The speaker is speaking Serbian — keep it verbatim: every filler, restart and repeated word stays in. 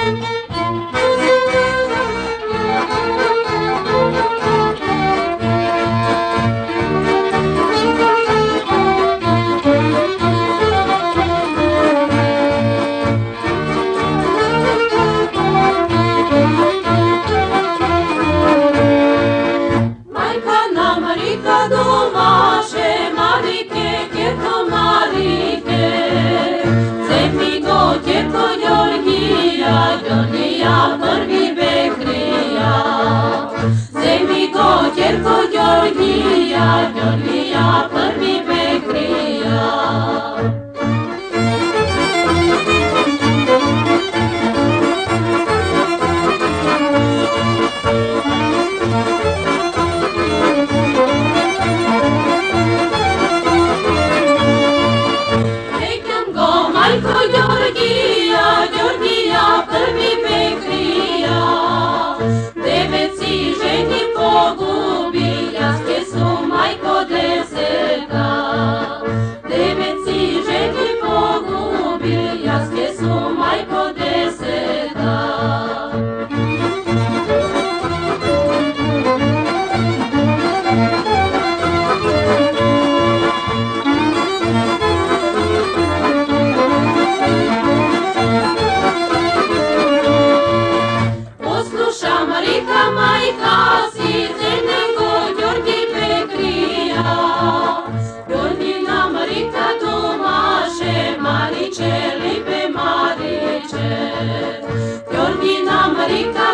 Georgia, Georgia, prvi Bekrija. Rekam go, majko Georgija, Georgija, prvi Bekrija. Devet si ženi pogubi, jaske su majko deseta. Devet si ženi pogubi, jaske su majko deseta. Posluša Marika majka si, nego Đorđi Bekrija. Đorđina Marika domaše, Mariće, lipe Mariće. Đorđina Marika